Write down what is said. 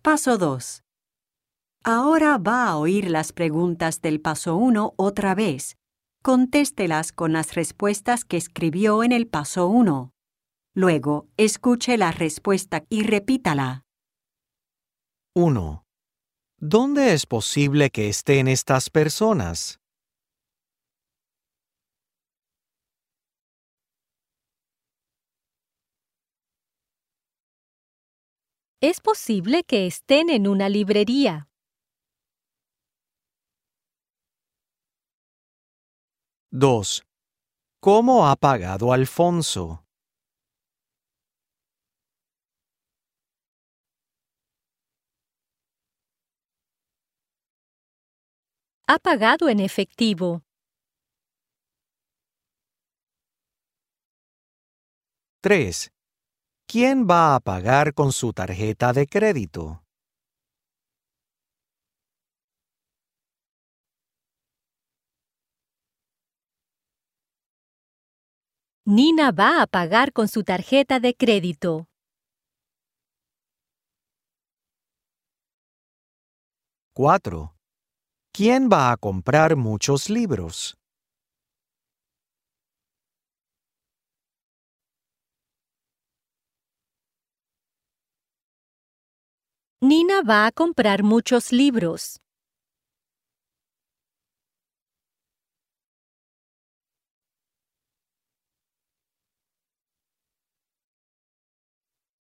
Paso 2. Ahora va a oír las preguntas del paso 1 otra vez. Contéstelas con las respuestas que escribió en el paso 1. Luego, escuche la respuesta y repítala. 1. ¿Dónde es posible que estén estas personas? Es posible que estén en una librería. 2. ¿Cómo ha pagado Alfonso? Ha pagado en efectivo. 3. ¿Quién va a pagar con su tarjeta de crédito? Nina va a pagar con su tarjeta de crédito. 4. ¿Quién va a comprar muchos libros? Nina va a comprar muchos libros.